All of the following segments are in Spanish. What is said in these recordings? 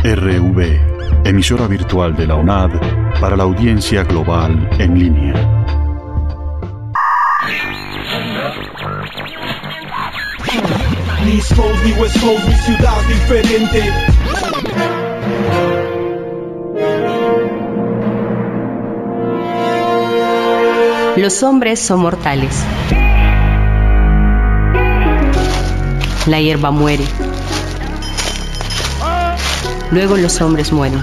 RV, emisora virtual de la UNAD para la audiencia global en línea. Ni East Coast, ni West Coast, mi ciudad diferente. Los hombres son mortales. La hierba muere. Luego los hombres mueren.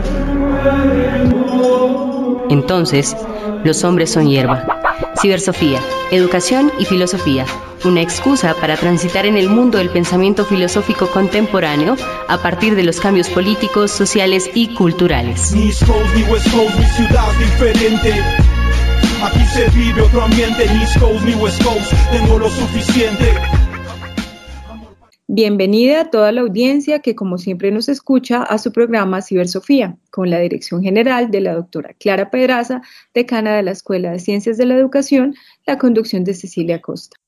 Entonces, los hombres son hierba. Cibersofía, educación y filosofía. Una excusa para transitar en el mundo del pensamiento filosófico contemporáneo a partir de los cambios políticos, sociales y culturales. Ni East Coast, ni West Coast, mi ciudad diferente. Aquí se vive otro ambiente, ni East Coast, ni West Coast, tengo lo suficiente. Bienvenida a toda la audiencia que como siempre nos escucha a su programa Cibersofía, con la dirección general de la doctora Clara Pedraza, decana de la Escuela de Ciencias de la Educación, la conducción de Cecilia Costa.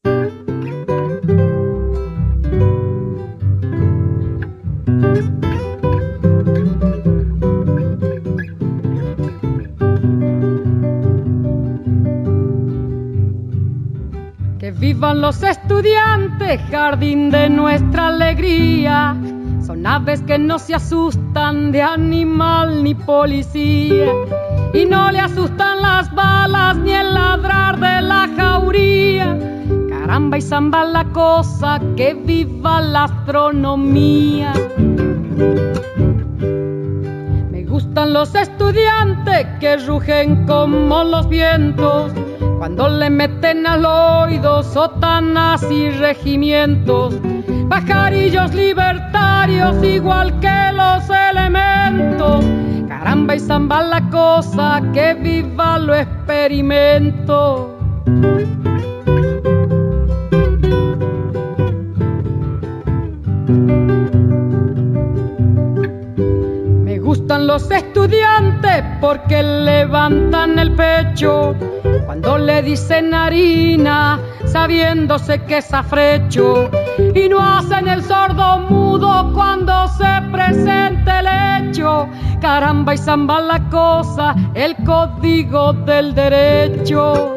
Vivan los estudiantes, jardín de nuestra alegría. Son aves que no se asustan de animal ni policía. Y no le asustan las balas ni el ladrar de la jauría. Caramba y zamba la cosa, que viva la astronomía. Me gustan los estudiantes que rugen como los vientos, cuando le meten al oído sotanas y regimientos, pajarillos libertarios igual que los elementos. Caramba y zamba la cosa, que viva lo experimento. Me gustan los estudiantes porque levantan el pecho cuando le dicen harina, sabiéndose que es afrecho, y no hacen el sordo mudo cuando se presente el hecho. Caramba y zamba la cosa, el código del derecho.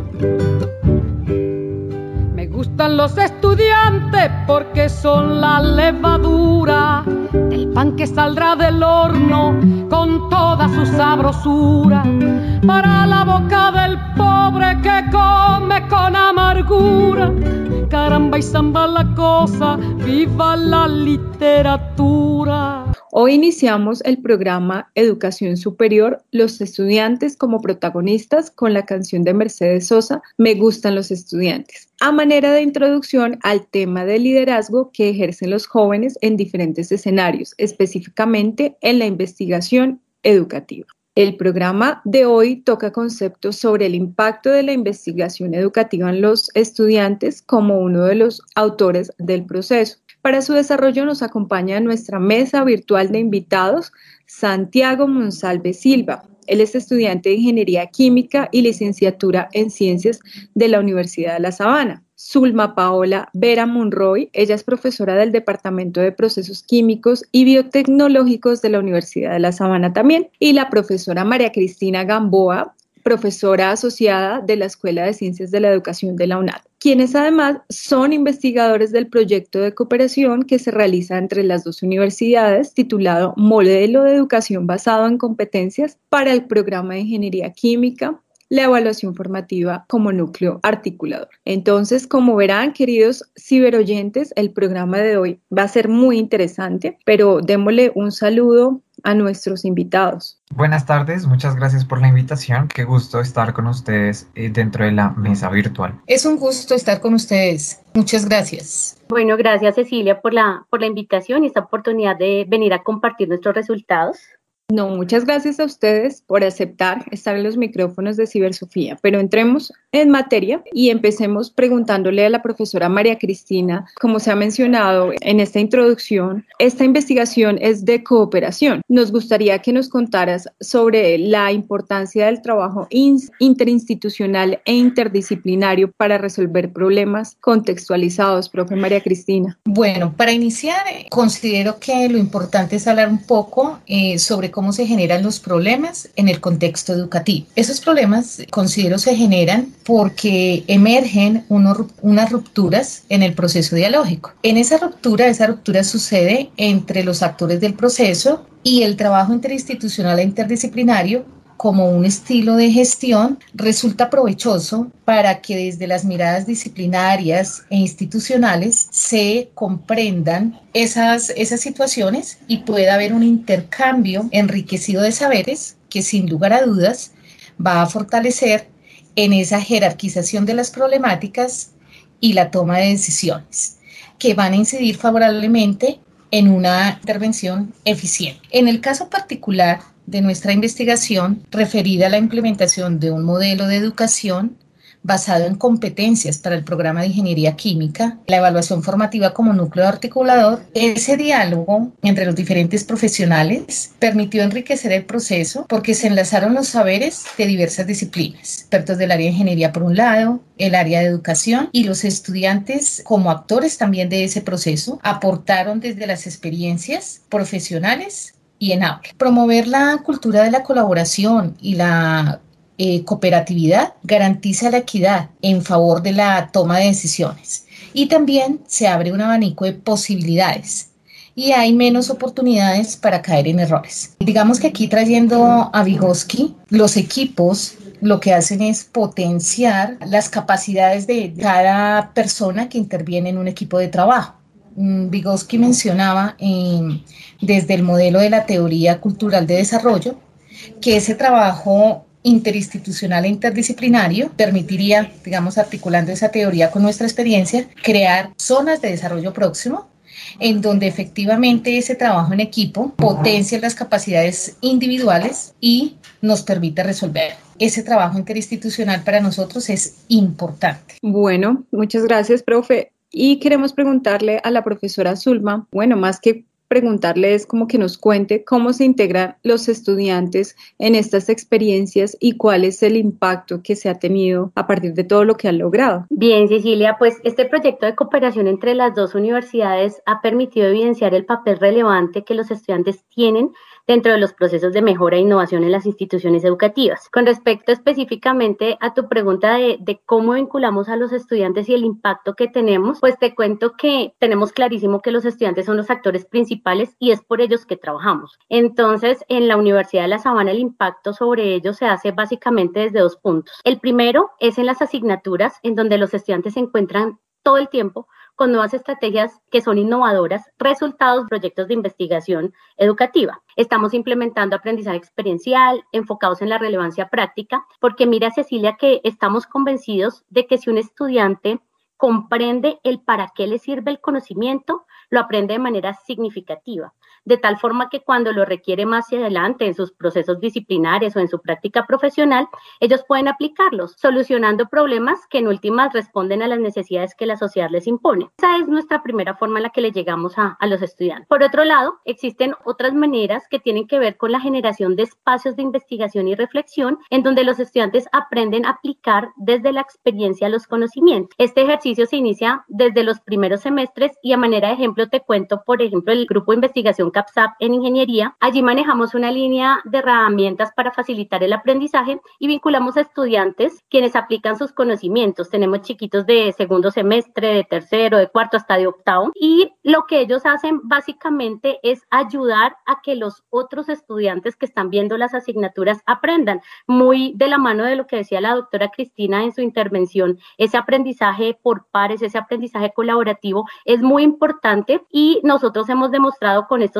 Me gustan los estudiantes porque son la levadura del pan que saldrá del horno con toda su sabrosura para la boca del pobre que come con amargura. Caramba y zamba la cosa, viva la literatura. Hoy iniciamos el programa Educación Superior, los estudiantes como protagonistas, con la canción de Mercedes Sosa, Me gustan los estudiantes, a manera de introducción al tema de liderazgo que ejercen los jóvenes en diferentes escenarios, específicamente en la investigación educativa. El programa de hoy toca conceptos sobre el impacto de la investigación educativa en los estudiantes como uno de los autores del proceso. Para su desarrollo nos acompaña en nuestra mesa virtual de invitados Santiago Monsalve Silva. Él es estudiante de Ingeniería Química y licenciatura en Ciencias de la Universidad de La Sabana. Zulma Paola Vera Monroy, ella es profesora del Departamento de Procesos Químicos y Biotecnológicos de la Universidad de La Sabana también. Y la profesora María Cristina Gamboa, profesora asociada de la Escuela de Ciencias de la Educación de la UNAD, quienes además son investigadores del proyecto de cooperación que se realiza entre las dos universidades titulado Modelo de Educación Basado en Competencias para el Programa de Ingeniería Química, la evaluación formativa como núcleo articulador. Entonces, como verán, queridos ciberoyentes, el programa de hoy va a ser muy interesante, pero démosle un saludo a nuestros invitados. Buenas tardes, muchas gracias por la invitación. Qué gusto estar con ustedes dentro de la mesa virtual. Es un gusto estar con ustedes. Muchas gracias. Bueno, gracias Cecilia por la invitación y esta oportunidad de venir a compartir nuestros resultados. No, muchas gracias a ustedes por aceptar estar en los micrófonos de Cibersofía, pero entremos en materia y empecemos preguntándole a la profesora María Cristina, como se ha mencionado en esta introducción, esta investigación es de cooperación. Nos gustaría que nos contaras sobre la importancia del trabajo interinstitucional e interdisciplinario para resolver problemas contextualizados, profe María Cristina. Bueno, para iniciar, considero que lo importante es hablar un poco sobre cómo se generan los problemas en el contexto educativo. Esos problemas, considero, se generan porque emergen unas rupturas en el proceso dialógico. En esa ruptura sucede entre los actores del proceso y el trabajo interinstitucional e interdisciplinario como un estilo de gestión resulta provechoso para que desde las miradas disciplinarias e institucionales se comprendan esas situaciones y pueda haber un intercambio enriquecido de saberes que sin lugar a dudas va a fortalecer en esa jerarquización de las problemáticas y la toma de decisiones que van a incidir favorablemente en una intervención eficiente. En el caso particular de nuestra investigación referida a la implementación de un modelo de educación basado en competencias para el programa de Ingeniería Química, la evaluación formativa como núcleo articulador, ese diálogo entre los diferentes profesionales permitió enriquecer el proceso porque se enlazaron los saberes de diversas disciplinas, expertos del área de ingeniería por un lado, el área de educación y los estudiantes como actores también de ese proceso aportaron desde las experiencias profesionales y en aula. Promover la cultura de la colaboración y la cooperatividad garantiza la equidad en favor de la toma de decisiones y también se abre un abanico de posibilidades y hay menos oportunidades para caer en errores. Digamos que aquí trayendo a Vygotsky, los equipos lo que hacen es potenciar las capacidades de cada persona que interviene en un equipo de trabajo. Vygotsky mencionaba desde el modelo de la teoría cultural de desarrollo que ese trabajo interinstitucional e interdisciplinario permitiría, digamos, articulando esa teoría con nuestra experiencia, crear zonas de desarrollo próximo en donde efectivamente ese trabajo en equipo potencia las capacidades individuales y nos permite resolver. Ese trabajo interinstitucional para nosotros es importante. Bueno, muchas gracias, profe. Y queremos preguntarle a la profesora Zulma, bueno, más que preguntarle es como que nos cuente cómo se integran los estudiantes en estas experiencias y cuál es el impacto que se ha tenido a partir de todo lo que han logrado. Bien, Cecilia, pues este proyecto de cooperación entre las dos universidades ha permitido evidenciar el papel relevante que los estudiantes tienen dentro de los procesos de mejora e innovación en las instituciones educativas. Con respecto específicamente a tu pregunta de cómo vinculamos a los estudiantes y el impacto que tenemos, pues te cuento que tenemos clarísimo que los estudiantes son los actores principales y es por ellos que trabajamos. Entonces, en la Universidad de La Sabana el impacto sobre ellos se hace básicamente desde dos puntos. El primero es en las asignaturas, en donde los estudiantes se encuentran todo el tiempo con nuevas estrategias que son innovadoras, resultados de proyectos de investigación educativa. Estamos implementando aprendizaje experiencial, enfocados en la relevancia práctica, porque mira, Cecilia, que estamos convencidos de que si un estudiante comprende el para qué le sirve el conocimiento, lo aprende de manera significativa, de tal forma que cuando lo requiere más hacia adelante en sus procesos disciplinares o en su práctica profesional, ellos pueden aplicarlos, solucionando problemas que en últimas responden a las necesidades que la sociedad les impone. Esa es nuestra primera forma en la que le llegamos a los estudiantes. Por otro lado, existen otras maneras que tienen que ver con la generación de espacios de investigación y reflexión, en donde los estudiantes aprenden a aplicar desde la experiencia los conocimientos. Este ejercicio se inicia desde los primeros semestres y a manera de ejemplo te cuento, por ejemplo, el grupo de investigación CAPSAP en ingeniería. Allí manejamos una línea de herramientas para facilitar el aprendizaje y vinculamos a estudiantes quienes aplican sus conocimientos. Tenemos chiquitos de segundo semestre, de tercero, de cuarto hasta de octavo y lo que ellos hacen básicamente es ayudar a que los otros estudiantes que están viendo las asignaturas aprendan. Muy de la mano de lo que decía la doctora Cristina en su intervención, ese aprendizaje por pares, ese aprendizaje colaborativo es muy importante y nosotros hemos demostrado con estos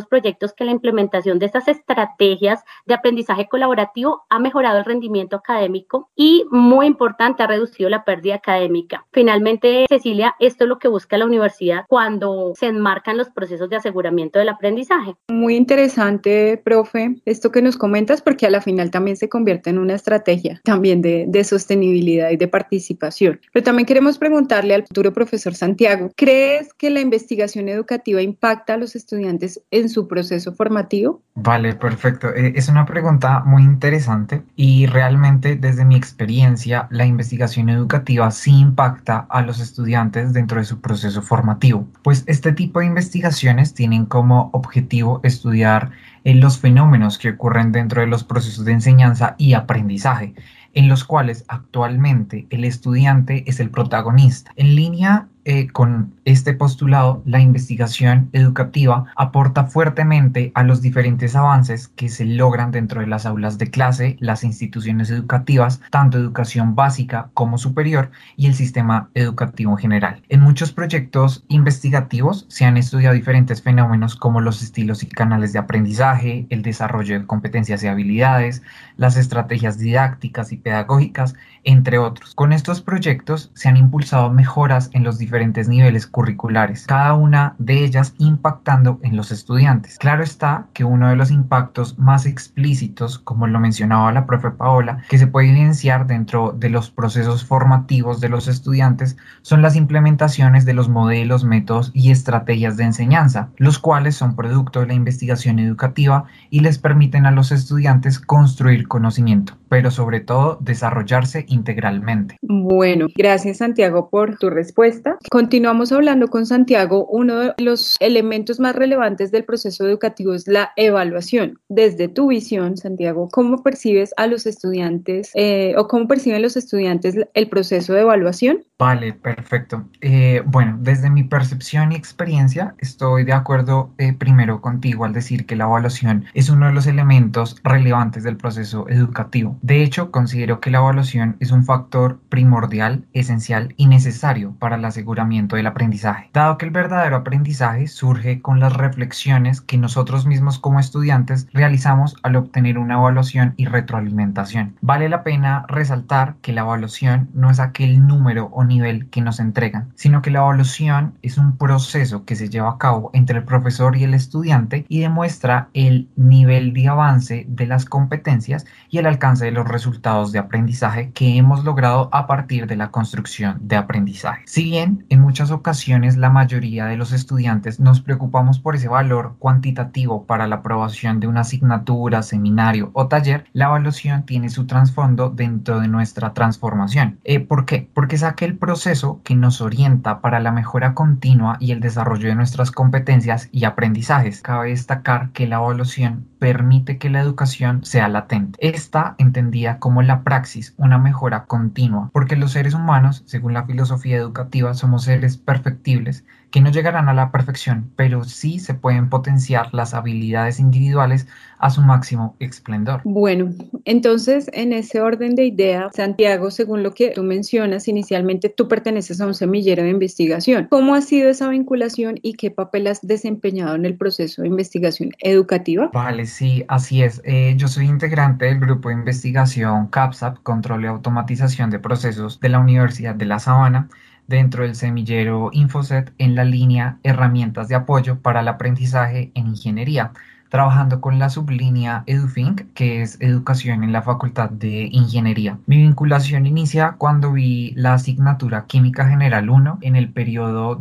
estos proyectos que la implementación de estas estrategias de aprendizaje colaborativo ha mejorado el rendimiento académico y, muy importante, ha reducido la pérdida académica. Finalmente, Cecilia, esto es lo que busca la universidad cuando se enmarcan los procesos de aseguramiento del aprendizaje. Muy interesante, profe, esto que nos comentas, porque a la final también se convierte en una estrategia también de sostenibilidad y de participación. Pero también queremos preguntarle al futuro profesor Santiago, ¿crees que la investigación educativa impacta a los estudiantes en su proceso formativo? Vale, perfecto. Es una pregunta muy interesante y realmente desde mi experiencia la investigación educativa sí impacta a los estudiantes dentro de su proceso formativo, pues este tipo de investigaciones tienen como objetivo estudiar los fenómenos que ocurren dentro de los procesos de enseñanza y aprendizaje, en los cuales actualmente el estudiante es el protagonista. En línea con este postulado, la investigación educativa aporta fuertemente a los diferentes avances que se logran dentro de las aulas de clase, las instituciones educativas, tanto educación básica como superior, y el sistema educativo en general. En muchos proyectos investigativos se han estudiado diferentes fenómenos como los estilos y canales de aprendizaje, el desarrollo de competencias y habilidades, las estrategias didácticas y pedagógicas, entre otros. Con estos proyectos se han impulsado mejoras en los diferentes niveles curriculares, cada una de ellas impactando en los estudiantes. Claro está que uno de los impactos más explícitos, como lo mencionaba la profe Paola, que se puede evidenciar dentro de los procesos formativos de los estudiantes, son las implementaciones de los modelos, métodos y estrategias de enseñanza, los cuales son producto de la investigación educativa y les permiten a los estudiantes construir conocimiento, pero sobre todo desarrollarse integralmente. Bueno, gracias Santiago por tu respuesta. Continuamos hablando con Santiago. Uno de los elementos más relevantes del proceso educativo es la evaluación. Desde tu visión, Santiago, ¿cómo percibes a los estudiantes o cómo perciben los estudiantes el proceso de evaluación? Vale, perfecto. Bueno, desde mi percepción y experiencia, estoy de acuerdo primero contigo al decir que la evaluación es uno de los elementos relevantes del proceso educativo. De hecho, considero que la evaluación es un factor primordial, esencial y necesario para el aseguramiento del aprendizaje, dado que el verdadero aprendizaje surge con las reflexiones que nosotros mismos como estudiantes realizamos al obtener una evaluación y retroalimentación. Vale la pena resaltar que la evaluación no es aquel número o nivel que nos entregan, sino que la evaluación es un proceso que se lleva a cabo entre el profesor y el estudiante y demuestra el nivel de avance de las competencias y el alcance de los resultados de aprendizaje que hemos logrado a partir de la construcción de aprendizaje. Si bien en muchas ocasiones la mayoría de los estudiantes nos preocupamos por ese valor cuantitativo para la aprobación de una asignatura, seminario o taller, la evaluación tiene su trasfondo dentro de nuestra transformación. ¿Por qué? Porque es aquel proceso que nos orienta para la mejora continua y el desarrollo de nuestras competencias y aprendizajes. Cabe destacar que la evaluación permite que la educación sea latente. Esta entendida como la praxis, una mejora continua, porque los seres humanos, según la filosofía educativa, somos seres perfectibles que no llegarán a la perfección, pero sí se pueden potenciar las habilidades individuales a su máximo esplendor. Bueno, entonces en ese orden de ideas, Santiago, según lo que tú mencionas, inicialmente tú perteneces a un semillero de investigación. ¿Cómo ha sido esa vinculación y qué papel has desempeñado en el proceso de investigación educativa? Vale, sí, así es. Yo soy integrante del grupo de investigación CAPSAP, Control y Automatización de Procesos de la Universidad de La Sabana, dentro del semillero Infoset en la línea Herramientas de Apoyo para el Aprendizaje en Ingeniería, trabajando con la sublínea EduFink, que es Educación en la Facultad de Ingeniería. Mi vinculación inicia cuando vi la asignatura Química General 1 en el periodo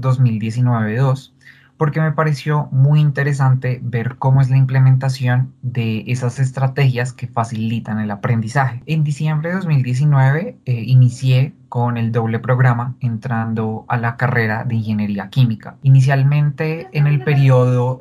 2019-2, porque me pareció muy interesante ver cómo es la implementación de esas estrategias que facilitan el aprendizaje. En diciembre de 2019 inicié con el doble programa entrando a la carrera de Ingeniería Química. Inicialmente en el periodo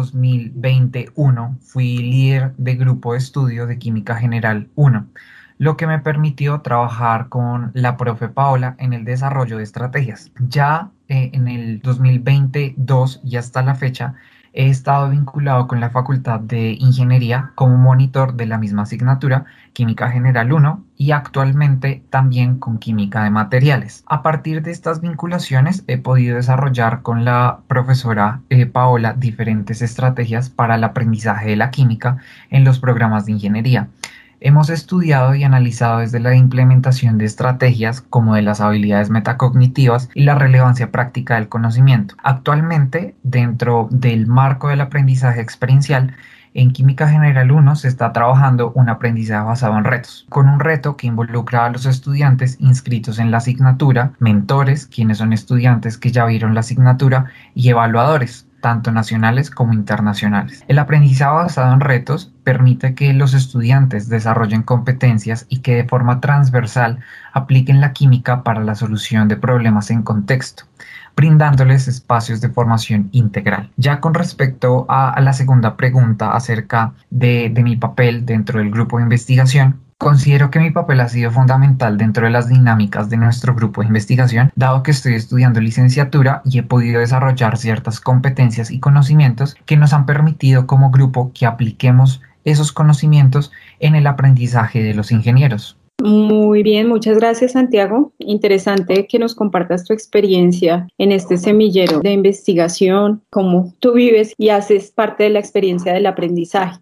2021 fui líder de grupo de estudio de Química General 1, lo que me permitió trabajar con la profe Paola en el desarrollo de estrategias. Ya en el 2022 y hasta la fecha he estado vinculado con la Facultad de Ingeniería como monitor de la misma asignatura, Química General 1, y actualmente también con Química de Materiales. A partir de estas vinculaciones he podido desarrollar con la profesora Paola diferentes estrategias para el aprendizaje de la química en los programas de ingeniería. Hemos estudiado y analizado desde la implementación de estrategias como de las habilidades metacognitivas y la relevancia práctica del conocimiento. Actualmente, dentro del marco del aprendizaje experiencial, en Química General 1 se está trabajando un aprendizaje basado en retos, con un reto que involucra a los estudiantes inscritos en la asignatura, mentores, quienes son estudiantes que ya vieron la asignatura, y evaluadores, tanto nacionales como internacionales. El aprendizaje basado en retos permite que los estudiantes desarrollen competencias y que de forma transversal apliquen la química para la solución de problemas en contexto, brindándoles espacios de formación integral. Ya con respecto a la segunda pregunta acerca de mi papel dentro del grupo de investigación, considero que mi papel ha sido fundamental dentro de las dinámicas de nuestro grupo de investigación, dado que estoy estudiando licenciatura y he podido desarrollar ciertas competencias y conocimientos que nos han permitido como grupo que apliquemos esos conocimientos en el aprendizaje de los ingenieros. Muy bien, muchas gracias, Santiago. Interesante que nos compartas tu experiencia en este semillero de investigación, cómo tú vives y haces parte de la experiencia del aprendizaje.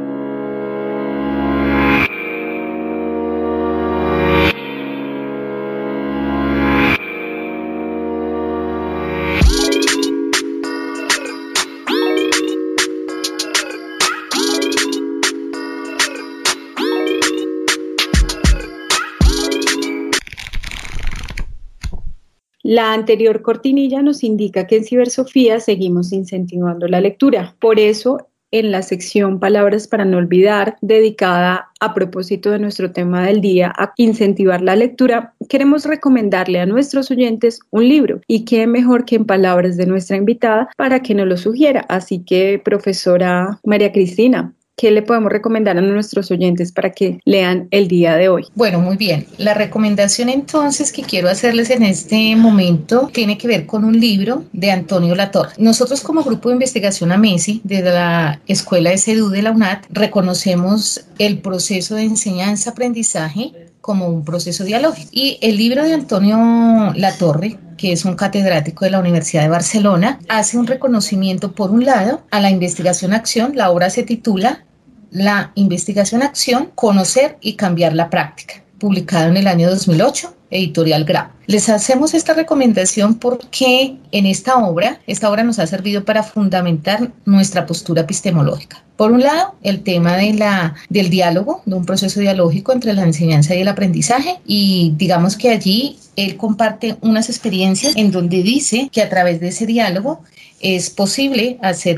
La anterior cortinilla nos indica que en Cibersofía seguimos incentivando la lectura. Por eso, en la sección Palabras para no olvidar, dedicada a propósito de nuestro tema del día, a incentivar la lectura, queremos recomendarle a nuestros oyentes un libro. Y qué mejor que en palabras de nuestra invitada para que nos lo sugiera. Así que, profesora María Cristina, ¿qué le podemos recomendar a nuestros oyentes para que lean el día de hoy? Bueno, muy bien. La recomendación entonces que quiero hacerles en este momento tiene que ver con un libro de Antonio Latorre. Nosotros como Grupo de Investigación AMESI, desde la Escuela de SEDU de la UNAD, reconocemos el proceso de enseñanza-aprendizaje como un proceso dialógico. Y el libro de Antonio Latorre, que es un catedrático de la Universidad de Barcelona, hace un reconocimiento, por un lado, a la investigación-acción. La obra se titula La investigación-acción, conocer y cambiar la práctica, publicado en el año 2008, editorial Grau. Les hacemos esta recomendación porque en esta obra nos ha servido para fundamentar nuestra postura epistemológica. Por un lado, el tema del diálogo, de un proceso dialógico entre la enseñanza y el aprendizaje, y digamos que allí él comparte unas experiencias en donde dice que a través de ese diálogo es posible hacer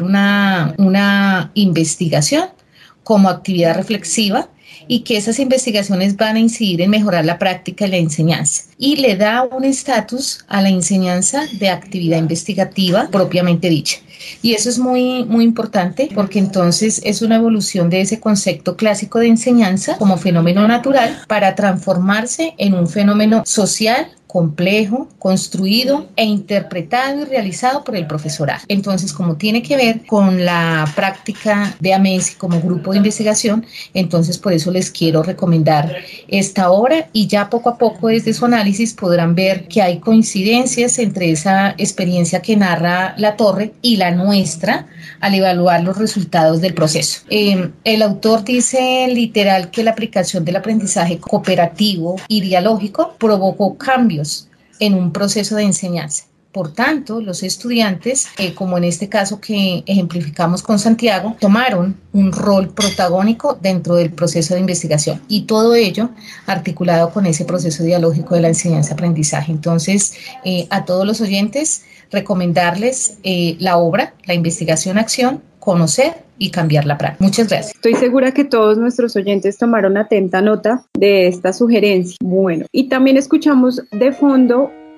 una investigación como actividad reflexiva y que esas investigaciones van a incidir en mejorar la práctica y la enseñanza. Y le da un estatus a la enseñanza de actividad investigativa propiamente dicha. Y eso es muy, muy importante porque entonces es una evolución de ese concepto clásico de enseñanza como fenómeno natural para transformarse en un fenómeno social, complejo, construido e interpretado y realizado por el profesorado. Entonces, como tiene que ver con la práctica de AMESI como grupo de investigación, entonces por eso les quiero recomendar esta obra y ya poco a poco desde su análisis podrán ver que hay coincidencias entre esa experiencia que narra Latorre y la nuestra al evaluar los resultados del proceso. El autor dice literal que la aplicación del aprendizaje cooperativo y dialógico provocó cambios en un proceso de enseñanza. Por tanto, los estudiantes, como en este caso que ejemplificamos con Santiago, tomaron un rol protagónico dentro del proceso de investigación y todo ello articulado con ese proceso dialógico de la enseñanza-aprendizaje. Entonces, a todos los oyentes, recomendarles la obra, La investigación-acción, conocer y cambiar la práctica. Muchas gracias. Estoy segura que todos nuestros oyentes tomaron atenta nota de esta sugerencia. Bueno, y también escuchamos de fondo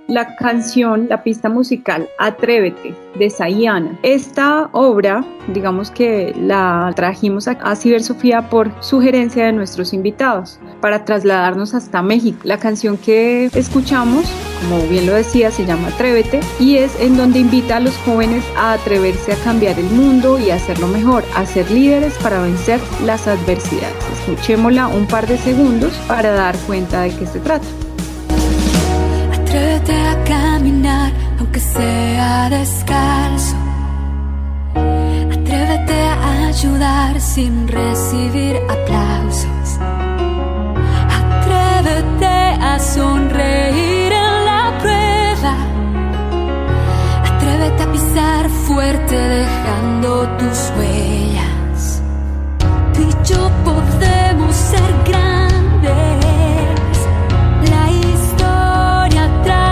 la canción, la pista musical Atrévete de Sayana. Esta obra, digamos que la trajimos a Cibersofía por sugerencia de nuestros invitados para trasladarnos hasta México. La canción que escuchamos, como bien lo decía, se llama Atrévete y es en donde invita a los jóvenes a atreverse a cambiar el mundo y a hacerlo mejor, a ser líderes para vencer las adversidades. Escuchémosla un par de segundos para dar cuenta de qué se trata. Atrévete a caminar, aunque sea descalzo. Atrévete a ayudar sin recibir aplausos. Atrévete a sonreír en la prueba. Atrévete a pisar fuerte dejando tus huellas. Tú y yo podemos ser grandes. La historia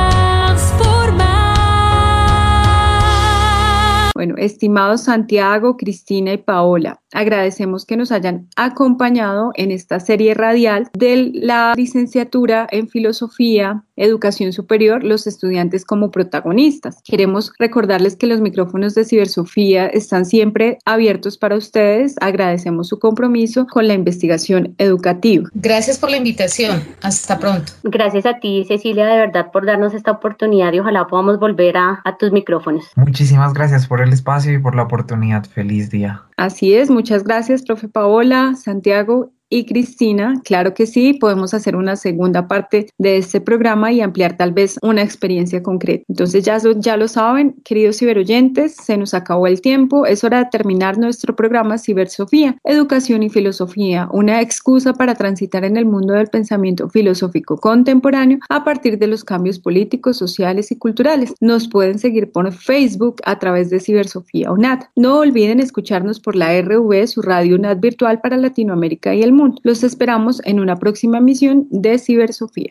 transforma. Bueno, estimados Santiago, Cristina y Paola, agradecemos que nos hayan acompañado en esta serie radial de la licenciatura en Filosofía, Educación Superior, los estudiantes como protagonistas. Queremos recordarles que los micrófonos de Cibersofía están siempre abiertos para ustedes. Agradecemos su compromiso con la investigación educativa. Gracias por la invitación. Hasta pronto. Gracias a ti, Cecilia, de verdad, por darnos esta oportunidad y ojalá podamos volver a tus micrófonos. Muchísimas gracias por el espacio y por la oportunidad. Feliz día. Así es, muchas gracias, profe Paola, Santiago y Cristina. Claro que sí, podemos hacer una segunda parte de este programa y ampliar tal vez una experiencia concreta. Entonces ya lo saben, queridos ciberoyentes, se nos acabó el tiempo, es hora de terminar nuestro programa Cibersofía, Educación y Filosofía, una excusa para transitar en el mundo del pensamiento filosófico contemporáneo a partir de los cambios políticos, sociales y culturales. Nos pueden seguir por Facebook a través de Cibersofía UNAD. No olviden escucharnos por la RV, su radio UNAD virtual para Latinoamérica y el mundo. Los esperamos en una próxima emisión de Cibersofía.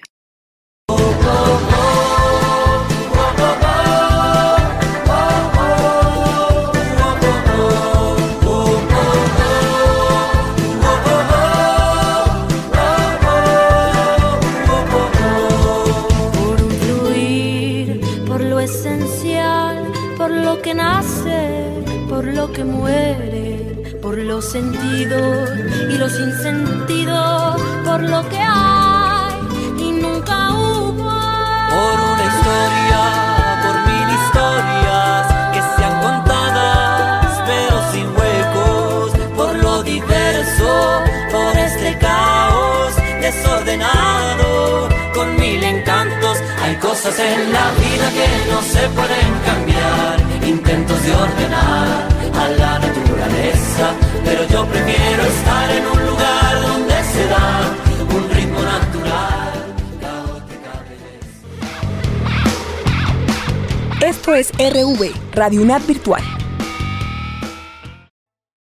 Por un fluir, por lo esencial, por lo que nace, por lo que muere, por los sentidos y los sinsentidos, por lo que hay y nunca hubo. Por una historia, por 1000 historias que sean contadas pero sin huecos, por lo diverso, por este caos desordenado con 1000 encantos. Hay cosas en la vida que no se pueden cambiar, intentos de ordenar a la naturaleza, pero yo prefiero estar en un lugar donde se da un ritmo natural, caótica belleza. Esto es RV, Radio UNAD Virtual.